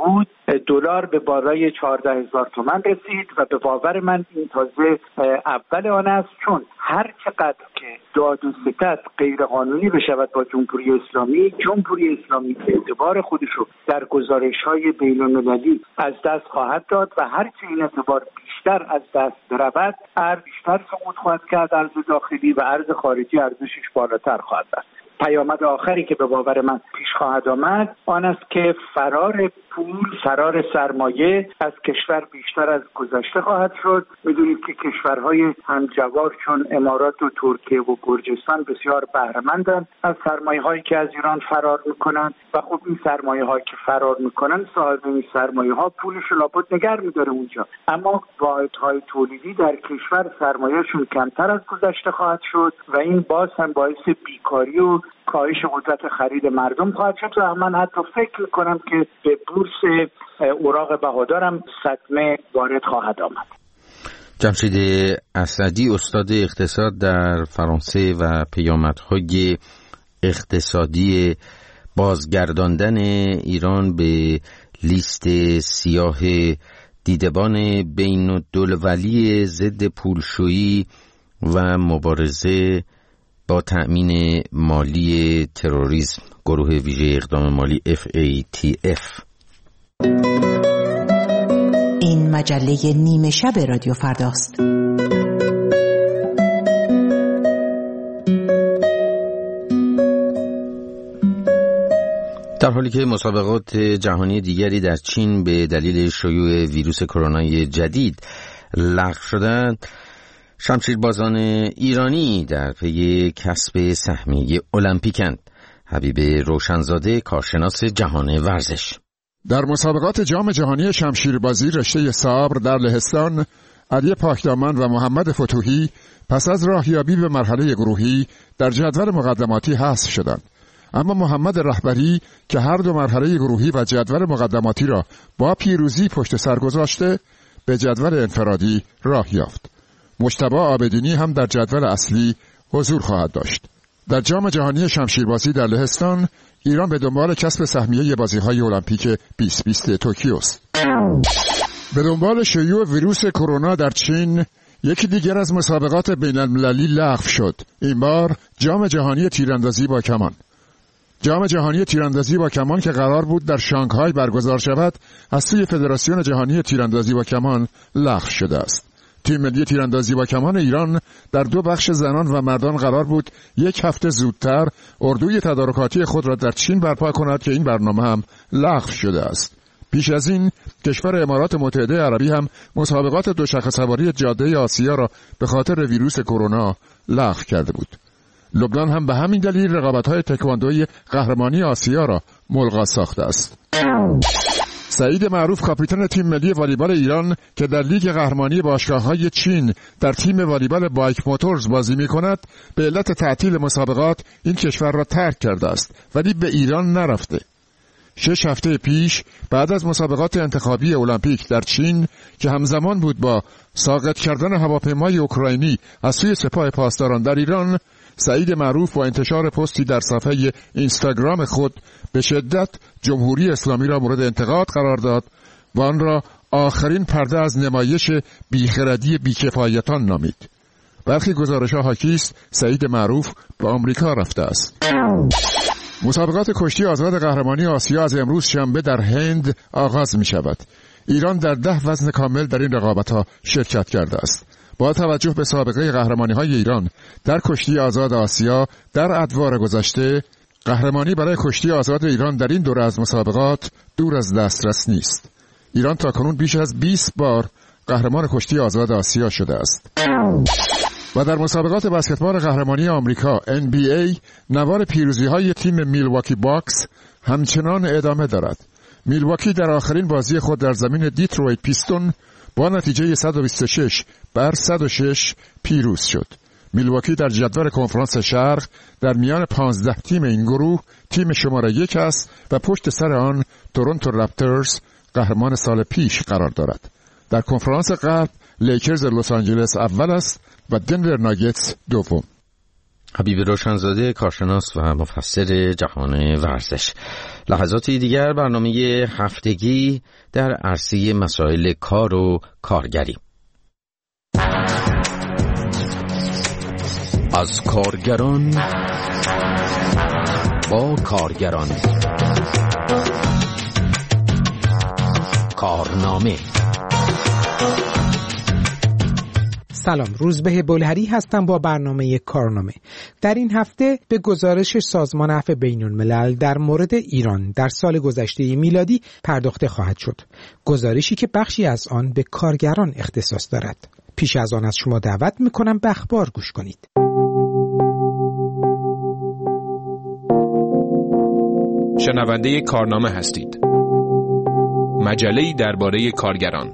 Speaker 8: دلار به بالای چهارده هزار تومان رسید و به باور من این تازه اول آن است، چون هر چقدر که داد و ستد غیر قانونی بشود با جمهوری اسلامی، جمهوری اسلامی اعتبار خودش رو در گزارش‌های بین‌المللی از دست خواهد داد و هر چه این اعتبار بیشتر از دست برود، ارز بیشتر سقوط خواهد کرد، ارز داخلی و ارز خارجی ارزشش بالاتر خواهد رفت. پیامد آخری که به باور من پیش خواهد آمد آن است که فرار پول، فرار سرمایه از کشور بیشتر از گذشته خواهد شد. میدونید که کشورهای همجوار چون امارات و ترکیه و گرجستان بسیار بهره‌مندند از سرمایه هایی که از ایران فرار میکنند و خب این سرمایه هایی که فرار میکنند صاحب این سرمایه ها پولش رو لابد نگر میداره اونجا، اما واحدهای تولیدی در کشور سرمایهشون کمتر از گذشته خواهد شد و این باز هم باعث بیکاری و کاهش قدرت خرید مردم خواهد شد و من حتی فکر میکنم که به بورس اوراق بهادارم صدمه وارد خواهد آمد.
Speaker 1: جمشید اسدی، استاد اقتصاد در فرانسه و پیامدهای اقتصادی بازگرداندن ایران به لیست سیاه دیدبان بین الدولی ضد پولشویی و مبارزه با تأمین مالی تروریسم، گروه ویژه اقدام مالی اف ای تی اف.
Speaker 14: این مجله نیمه شب رادیو فرداست.
Speaker 1: در حالی که مسابقات جهانی دیگری در چین به دلیل شیوع ویروس کرونای جدید لغو شدند، شمشیربازان ایرانی در پی کسب سهمیه المپیکند. حبیب روشنزاده، کارشناس جهان ورزش.
Speaker 15: در مسابقات جام جهانی شمشیربازی رشته صبر در لهستان، علی پاکدامن و محمد فتوحی پس از راهیابی به مرحله گروهی در جدول مقدماتی حذف شدند، اما محمد رهبری که هر دو مرحله گروهی و جدول مقدماتی را با پیروزی پشت سر گذاشته، به جدول انفرادی راه یافت. مجتبی عابدینی هم در جدول اصلی حضور خواهد داشت. در جام جهانی شمشیربازی در لهستان، ایران به دنبال کسب سهمیه بازی‌های المپیک بیست بیست توکیو است. به دنبال شیوع ویروس کرونا در چین، یکی دیگر از مسابقات بین‌المللی لغو شد. این بار جام جهانی تیراندازی با کمان. جام جهانی تیراندازی با کمان که قرار بود در شانگهای برگزار شود، از سوی فدراسیون جهانی تیراندازی با کمان لغو شده است. تیم ملی تیراندازی با کمان ایران در دو بخش زنان و مردان قرار بود یک هفته زودتر اردوی تدارکاتی خود را در چین برپا کند که این برنامه هم لغو شده است. پیش از این کشور امارات متحده عربی هم مسابقات دوچرخه سواری جاده آسیا را به خاطر ویروس کرونا لغو کرده بود. لبنان هم به همین دلیل رقابت‌های تکواندوی قهرمانی آسیا را ملغا ساخته است. سعید معروف، کاپیتان تیم ملی والیبال ایران که در لیگ قهرمانی باشگاه‌های چین در تیم والیبال بایک موتورز بازی می‌کند، به علت تعطیل مسابقات این کشور را ترک کرده است، ولی به ایران نرفته. شش هفته پیش بعد از مسابقات انتخابی المپیک در چین که همزمان بود با ساقط کردن هواپیمای اوکراینی از سوی سپاه پاسداران در ایران، سعید معروف با انتشار پستی در صفحه اینستاگرام خود به شدت جمهوری اسلامی را مورد انتقاد قرار داد و آن را آخرین پرده از نمایش بیخردی بیکفایتان نامید. برخی گزارش‌ها حاکی است سعید معروف به آمریکا رفته است. مسابقات کشتی آزاد قهرمانی آسیا از امروز شنبه در هند آغاز می شود. ایران در ده وزن کامل در این رقابت‌ها شرکت کرده است. با توجه به سابقه قهرمانی‌های ایران در کشتی آزاد آسیا در ادوار گذشته، قهرمانی برای کشتی آزاد ایران در این دوره از مسابقات دور از دسترس نیست. ایران تاکنون بیش از بیست بار قهرمان کشتی آزاد آسیا شده است. و در مسابقات بسکتبال قهرمانی آمریکا ان بی ای نوار پیروزی‌های تیم میلواکی باکس همچنان ادامه دارد. میلواکی در آخرین بازی خود در زمین دیترویت پیستون با نتیجه صد و بیست و شش بر صد و شش پیروز شد. میلواکی در جدول کنفرانس شرق در میان پانزده تیم این گروه تیم شماره یک است و پشت سر آن تورنتو رپترز قهرمان سال پیش قرار دارد. در کنفرانس غرب لیکرز لس آنجلس اول است و دنور ناگتس دوم.
Speaker 1: حبیب روشنزاده، کارشناس و مفسر جهان ورزش. لحظاتی دیگر برنامه هفتگی در عرصه مسائل کار و کارگری. از کارگران با کارگران، کارنامه.
Speaker 16: سلام، روزبه بلهری هستم با برنامه کارنامه. در این هفته به گزارش سازمان عفو بین‌الملل در مورد ایران در سال گذشته میلادی پرداخته خواهد شد. گزارشی که بخشی از آن به کارگران اختصاص دارد. پیش از آن از شما دعوت میکنم به اخبار گوش کنید.
Speaker 17: شنونده کارنامه هستید. مجله‌ای درباره کارگران.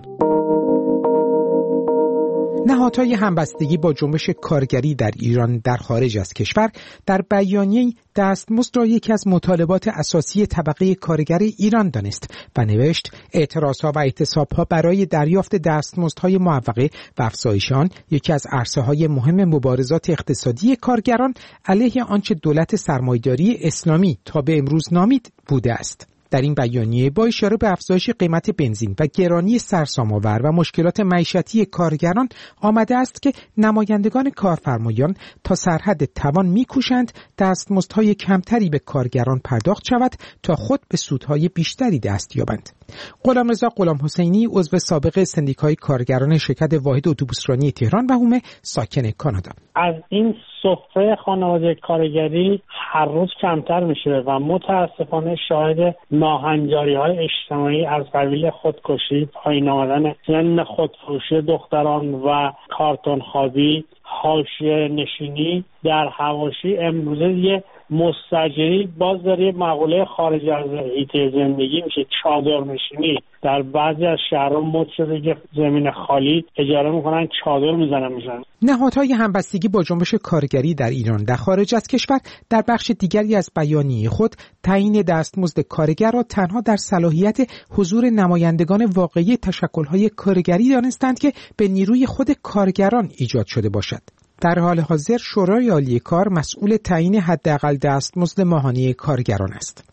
Speaker 16: نهادهای همبستگی با جنبش کارگری در ایران در خارج از کشور در بیانیه دستمزد را یکی از مطالبات اساسی طبقه کارگر ایران دانست و نوشت اعتراضها و اعتصابها برای دریافت دستمزدهای معوقه و افزایش آن یکی از عرصه‌های مهم مبارزات اقتصادی کارگران علیه آنچه دولت سرمایه‌داری اسلامی تا به امروز نامید بوده است. در این بیانیه با اشاره به افزایش قیمت بنزین و گرانی سرسام‌آور و مشکلات معیشتی کارگران آمده است که نمایندگان کارفرمایان تا سرحد توان می‌کوشند دستمزدهای کمتری به کارگران پرداخت شود تا خود به سودهای بیشتری دست یابند. غلامرضا غلامحسینی، عضو سابق سندیکای کارگران شرکت واحد اتوبوسرانی تهران و هومه، ساکن کانادا:
Speaker 5: از این سفره خانواده کارگری هر روز کمتر میشه و متاسفانه شاهد ناهنجاری‌های اجتماعی از قبیل خودکشی، پایین آمدن سن خودفروشی دختران و کارتون خوابی، حاشیه نشینی در حواشی امروزه یه مستاجری باز داره مقوله خارج از حیطه زندگی میشه، چادر نشینی. در بعضی از شهرها مد شده که زمین خالی اجاره میکنن، چادر میزنن میشن.
Speaker 16: نهادهای همبستگی با جنبش کارگری در ایران در خارج از کشور در بخش دیگری از بیانیه خود تعیین دستمزد کارگر را تنها در صلاحیت حضور نمایندگان واقعی تشکل‌های کارگری دانستند که به نیروی خود کارگران ایجاد شده باشد. در حال حاضر شورای عالی کار مسئول تعیین حداقل دستمزد ماهانه کارگران است.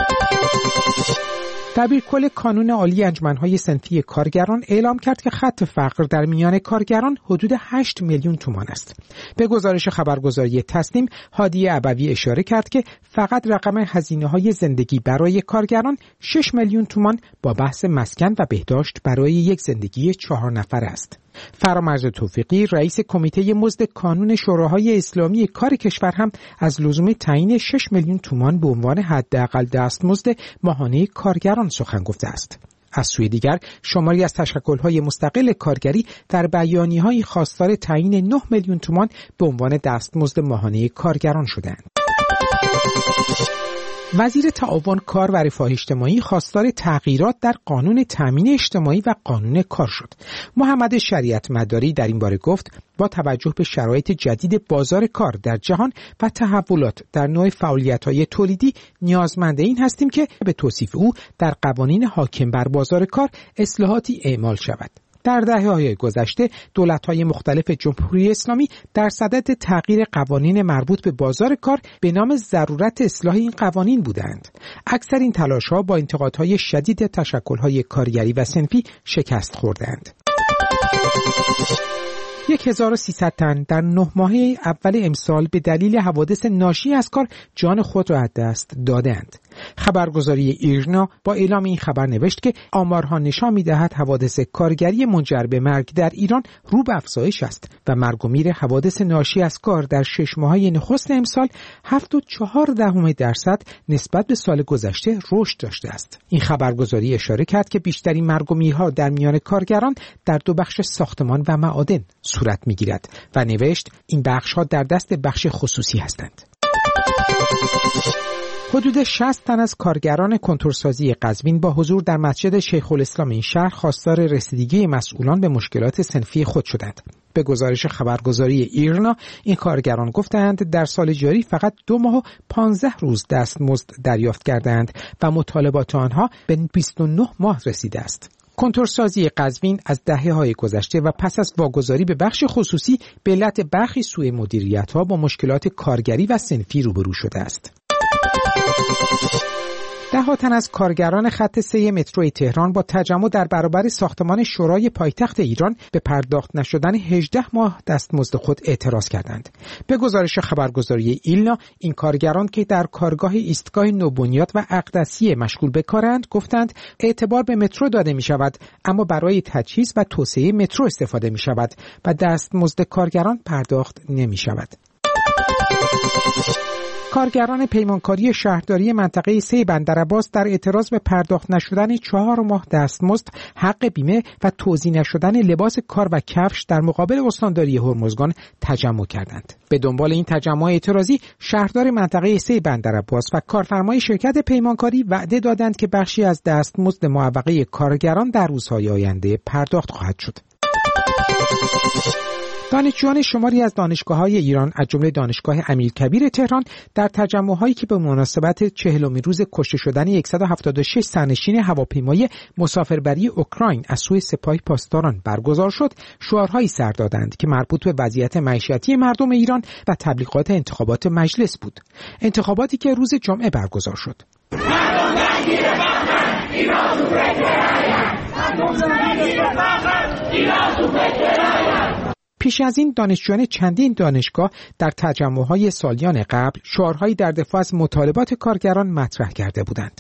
Speaker 16: دبیرکل کانون عالی انجمن‌های صنفی کارگران اعلام کرد که خط فقر در میان کارگران حدود هشت میلیون تومان است. به گزارش خبرگزاری تسنیم، هادی ابوی اشاره کرد که فقط رقم هزینه‌های زندگی برای کارگران شش میلیون تومان با بحث مسکن و بهداشت برای یک زندگی چهار نفره است. فرامرز توفیقی، رئیس کمیته مزد کانون شوراهای اسلامی کار کشور، هم از لزوم تعیین شش میلیون تومان به عنوان حداقل دستمزد ماهانه کارگران سخن گفته است. از سوی دیگر شماری از تشکل‌های مستقل کارگری در بیانیه‌های خواستار تعیین نه میلیون تومان به عنوان دستمزد ماهانه کارگران شدند. وزیر تعاون، کار و رفاه اجتماعی خواستار تغییرات در قانون تامین اجتماعی و قانون کار شد. محمد شریعت مداری در این باره گفت با توجه به شرایط جدید بازار کار در جهان و تحولات در نوع فعالیت‌های تولیدی نیازمند این هستیم که به توصیف او در قوانین حاکم بر بازار کار اصلاحاتی اعمال شود. در دهه‌های گذشته دولت‌های مختلف جمهوری اسلامی در صدد تغییر قوانین مربوط به بازار کار به نام ضرورت اصلاح این قوانین بودند. اکثر این تلاش‌ها با انتقادهای شدید تشکل‌های کارگری و صنفی شکست خوردند. هزار و سیصد تن در نه ماهه اول امسال به دلیل حوادث ناشی از کار جان خود را از دست دادند. خبرگزاری ایرنا با اعلام این خبر نوشت که آمارها نشان می‌دهد حوادث کارگری منجر به مرگ در ایران رو به افزایش است و مرگ و میر حوادث ناشی از کار در شش ماهه نخست امسال هفت و چهار دهم درصد نسبت به سال گذشته رشد داشته است. این خبرگزاری اشاره کرد که بیشترین مرگ و میرها در میان کارگران در دو بخش ساختمان و معادن صورت می‌گیرد و نوشت این بخش‌ها در دست بخش خصوصی هستند. حدود شصت تن از کارگران کنتورسازی قزوین با حضور در مسجد شیخ الاسلام این شهر خواستار رسیدگی مسئولان به مشکلات صنفی خود شدند. به گزارش خبرگزاری ایرنا، این کارگران گفتند در سال جاری فقط دو ماه و پانزده روز دستمزد دریافت کردند و مطالبات آنها به بیست و نه ماه رسیده است. کنتورسازی قزوین از دهه‌های گذشته و پس از واگذاری به بخش خصوصی به علت برخی سوء مدیریت‌ها با مشکلات کارگری و صنفی روبرو شده است. ده تن از کارگران خط سه مترو تهران با تجمع در برابر ساختمان شورای پایتخت ایران به پرداخت نشدن هجده ماه دستمزد خود اعتراض کردند. به گزارش خبرگزاری ایلنا، این کارگران که در کارگاه ایستگاه نوبنیاد و اقدسیه مشغول به کارند، گفتند اعتبار به مترو داده می شود، اما برای تجهیز و توسعه مترو استفاده می شود و دستمزد کارگران پرداخت نمی شود. کارگران پیمانکاری شهرداری منطقه سه بندرعباس در اعتراض به پرداخت نشدن چهار ماه دستمزد، حق بیمه و توزیع نشدن لباس کار و کفش در مقابل استانداری هرمزگان تجمع کردند. به دنبال این تجمع اعتراضی، شهردار منطقه سه بندرعباس و کارفرمای شرکت پیمانکاری وعده دادند که بخشی از دستمزد معوقه کارگران در روزهای آینده پرداخت خواهد شد. دانشجویان شماری از دانشگاه‌های ایران از جمله دانشگاه امیرکبیر تهران در تجمع‌هایی که به مناسبت چهلمین روز کشته شدن صد و هفتاد و شش سرنشین هواپیمای مسافربری اوکراین از سوی سپاه پاسداران برگزار شد، شعارهایی سر دادند که مربوط به وضعیت معیشتی مردم ایران و تبلیغات انتخابات مجلس بود. انتخاباتی که روز جمعه برگزار شد. پیش از این دانشجویان چندین دانشگاه در تجمع‌های سالیان قبل شعارهایی در دفاع از مطالبات کارگران مطرح کرده بودند.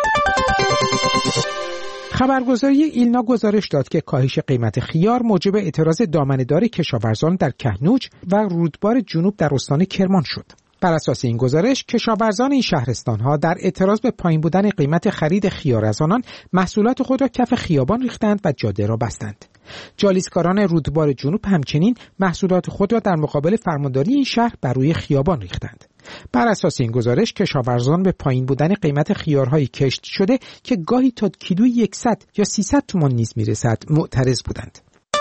Speaker 16: خبرگزاری ایلنا گزارش داد که کاهش قیمت خیار موجب اعتراض دامنه‌دار کشاورزان در کهنوج و رودبار جنوب در استان کرمان شد. بر اساس این گزارش، کشاورزان این شهرستان‌ها در اعتراض به پایین بودن قیمت خرید خیار از آنان محصولات خود را کف خیابان ریختند و جاده را بستند. جالیسکاران رودبار جنوب همچنین محصولات خود را در مقابل فرمانداری این شهر بر روی خیابان ریختند. بر اساس این گزارش، کشاورزان به پایین بودن قیمت خیارهای کشت شده که گاهی تا کیلویی صد یا سیصد تومان نیز میرسد معترض بودند.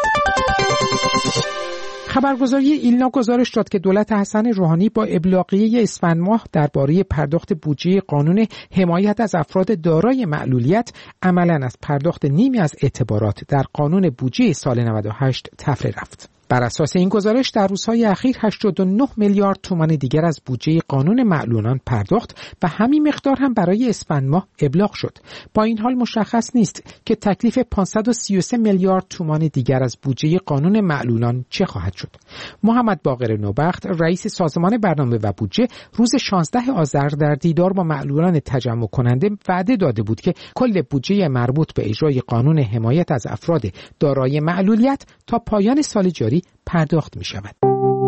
Speaker 16: خبرگزاری ایلنا گزارش داد که دولت حسن روحانی با ابلاغیه اسفند ماه درباره پرداخت بودجه قانون حمایت از افراد دارای معلولیت عملاً از پرداخت نیمی از اعتبارات در قانون بودجه سال نود و هشت طفره رفت. بر اساس این گزارش در روزهای اخیر هشتاد و نه میلیارد تومان دیگر از بودجه قانون معلولان پرداخت و همین مقدار هم برای اسفند ماه ابلاغ شد. با این حال مشخص نیست که تکلیف پانصد و سی و سه میلیارد تومان دیگر از بودجه قانون معلولان چه خواهد شد. محمد باقر نوبخت، رئیس سازمان برنامه و بودجه، روز شانزده آذر در دیدار با معلولان تجمع کننده وعده داده بود که کل بودجه مربوط به اجرای قانون حمایت از افراد دارای معلولیت تا پایان سال جاری پرداخت می شود.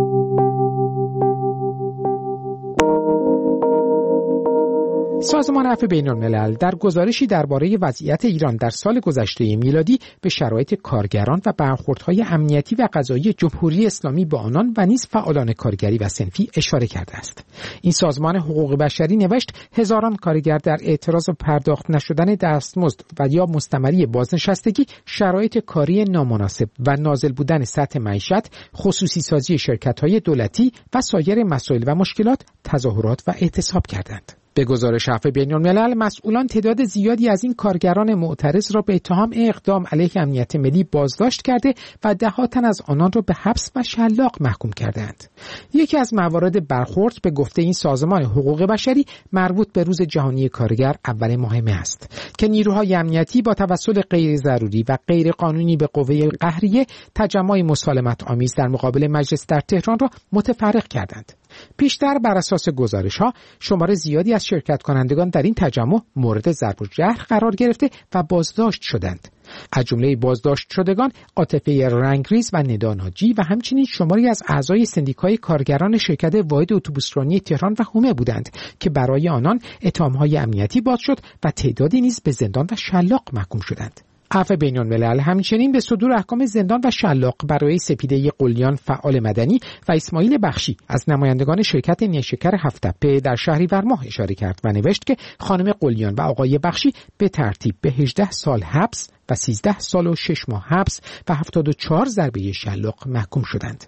Speaker 16: سازمان عفو بین‌الملل در گزارشی درباره وضعیت ایران در سال گذشته میلادی به شرایط کارگران و برخوردهای امنیتی و قضایی جمهوری اسلامی با آنان و نیز فعالان کارگری و صنفی اشاره کرده است. این سازمان حقوق بشری نوشت هزاران کارگر در اعتراض پرداخت نشدن دستمزد و یا مستمری بازنشستگی، شرایط کاری نامناسب و نازل بودن سطح معیشت، خصوصی سازی شرکت‌های دولتی و سایر مسائل و مشکلات تظاهرات و اعتصاب کردند. به گزارش عفو بین‌الملل، مسئولان تعداد زیادی از این کارگران معترض را به اتهام اقدام علیه امنیت ملی بازداشت کرده و ده تن از آنان را به حبس و شلاق محکوم کردند. یکی از موارد برخورد به گفته این سازمان حقوق بشری مربوط به روز جهانی کارگر اول ماه مه است که نیروهای امنیتی با توسل غیر ضروری و غیر قانونی به قوه قهریه تجمع مسالمت آمیز در مقابل مجلس در تهران را متفرق کردند. پیشتر بر اساس گزارش‌ها شمار زیادی از شرکت کنندگان در این تجمع مورد ضرب الجرح قرار گرفته و بازداشت شدند. از جمله بازداشت شدگان عاطفه رنگریز و ندا ناجی و همچنین شماری از اعضای سندیکای کارگران شرکت واحد اتوبوسرانی تهران و حومه بودند که برای آنان اتهام‌های امنیتی باز شد و تعدادی نیز به زندان و شلاق محکوم شدند. عفو بین‌الملل همچنین به صدور احکام زندان و شلاق برای سپیده قلیان فعال مدنی و اسماعیل بخشی از نمایندگان شرکت نیشکر هفت‌تپه در شهریور ماه اشاره کرد و نوشت که خانم قلیان و آقای بخشی به ترتیب به هجده سال حبس و سیزده سال و شش ماه حبس و هفتاد و چهار ضربه شلاق محکوم شدند.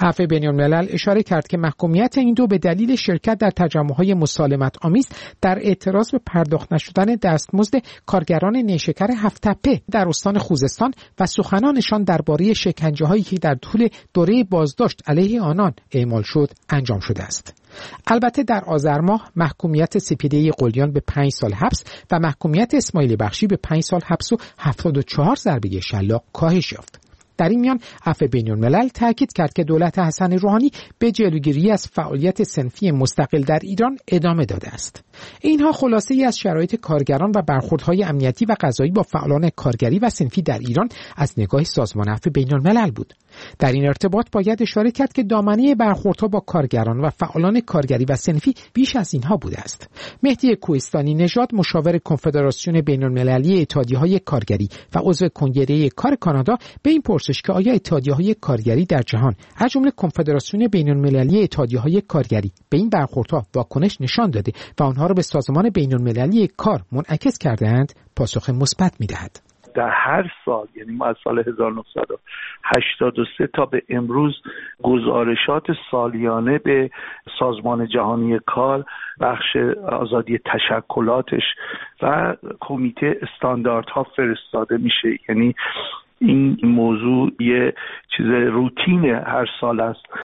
Speaker 16: عفو بین‌الملل اشاره کرد که محکومیت این دو به دلیل شرکت در تجمع‌های مسالمت آمیز در اعتراض به پرداخت نشدن دستمزد کارگران نیشکر هفت تپه در استان خوزستان و سخنانشان درباره شکنجه‌هایی که در طول دوره بازداشت علیه آنان اعمال شد انجام شده است. البته در آذر ماه محکومیت سپیده قلیان به پنج سال حبس و محکومیت اسماعیل بخشی به پنج سال حبس و هفتاد و چهار ضربه شلاق کاهش یافت. در این میان عفو بین‌الملل تاکید کرد که دولت حسن روحانی به جلوگیری از فعالیت صنفی مستقل در ایران ادامه داده است. اینها خلاصه ای از شرایط کارگران و برخوردهای امنیتی و قضایی با فعالان کارگری و صنفی در ایران از نگاه سازمان عفو بین‌الملل بود. در این ارتباط باید اشاره کرد که دامنه برخوردها با کارگران و فعالان کارگری و صنفی بیش از اینها بوده است. مهدی کوهستانی نژاد، مشاور کنفدراسیون بین‌المللی اتحادیه‌های کارگری و عضو کنگره کار کانادا، به این پرسش که آیا اتحادیه‌های کارگری در جهان از جمله کنفدراسیون بین‌المللی اتحادیه‌های کارگری به این برخوردها واکنش نشان داده و آنها را به سازمان بین‌المللی کار منعکس کرده‌اند، پاسخ مثبت می‌دهد.
Speaker 18: در هر سال، یعنی ما از سال هزار و نهصد و هشتاد و سه تا به امروز گزارشات سالیانه به سازمان جهانی کار، بخش آزادی تشکلاتش و کمیته استانداردها فرستاده میشه. یعنی این موضوع یه چیز روتین هر سال است